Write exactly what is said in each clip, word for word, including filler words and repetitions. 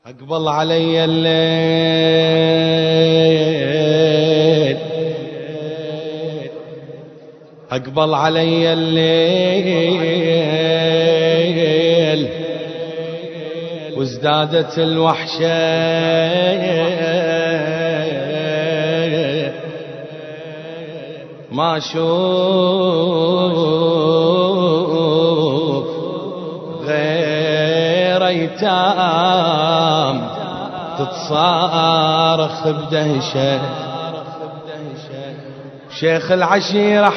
أقبل علي الليل أقبل علي الليل وازدادت الوحشة ما أشوف غير أيتام تتصارخ بدهشة. شيخ العشيرة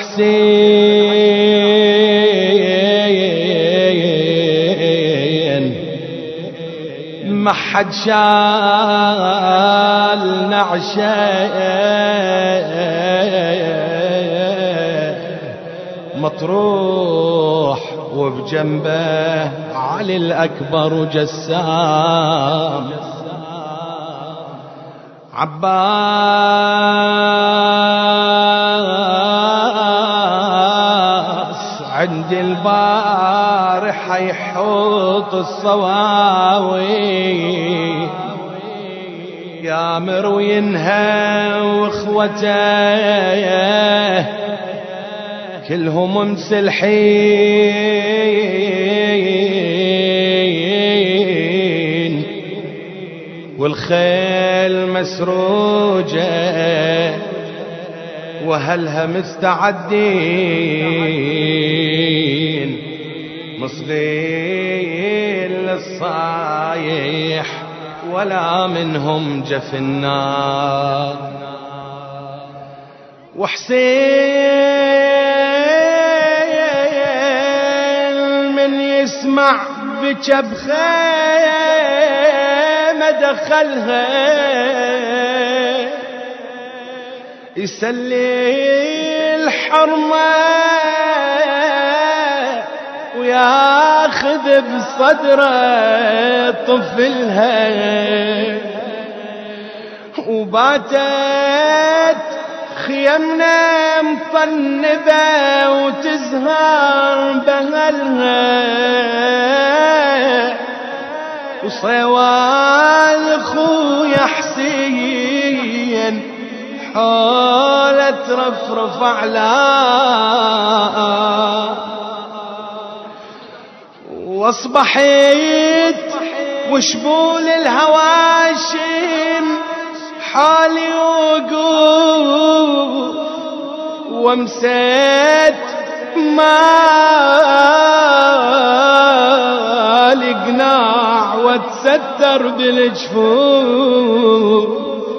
حسين ما حد شال نعشه مطروح وبجنبه علي الأكبر وجسام عباس عند البارحة يحوط الصواوي يامر وينهى واخوته كلهم مسلحين والخيل مسروجة وهلها مستعدين مصغين للصايح ولا منهم جف النار. وحسين من يسمع بجبخه ما دخلها يسلي الحرمة وياخذ بصدره طفلها وباتت خيمنا مطنبة وتزهر بهلها وصوال خويا حسين حولة ترفرف أعلاه واصبحت وشبول الهواشم حالي وقوف ومسيت مالي قناع واتستر بالجفوف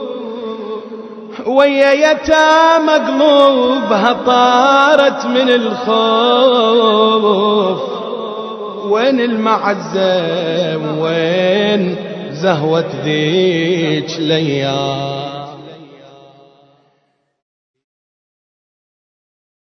ويا يتامى قلوبها طارت من الخوف. وين المعزة وين زهوة ذيك ليال